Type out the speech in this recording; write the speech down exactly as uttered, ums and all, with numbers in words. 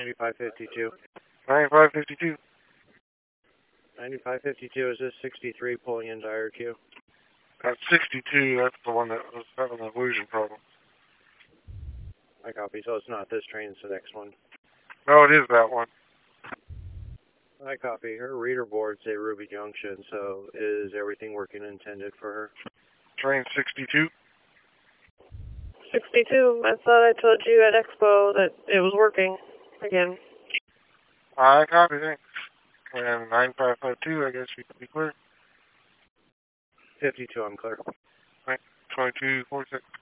ninety-five fifty-two. ninety-five fifty-two. ninety-five fifty-two, is this sixty-three pulling into I R Q? That's sixty-two, that's the one that was having the illusion problem. I copy, so it's not this train, it's the next one. No, it is that one. I copy. Her reader boards say Ruby Junction, so is everything working intended for her? Train sixty-two. sixty-two, I thought I told you at Expo that it was working again. I copy, thanks. And nine five five two, I guess we can be clear. fifty-two, I'm clear. Right, twenty-two forty-six.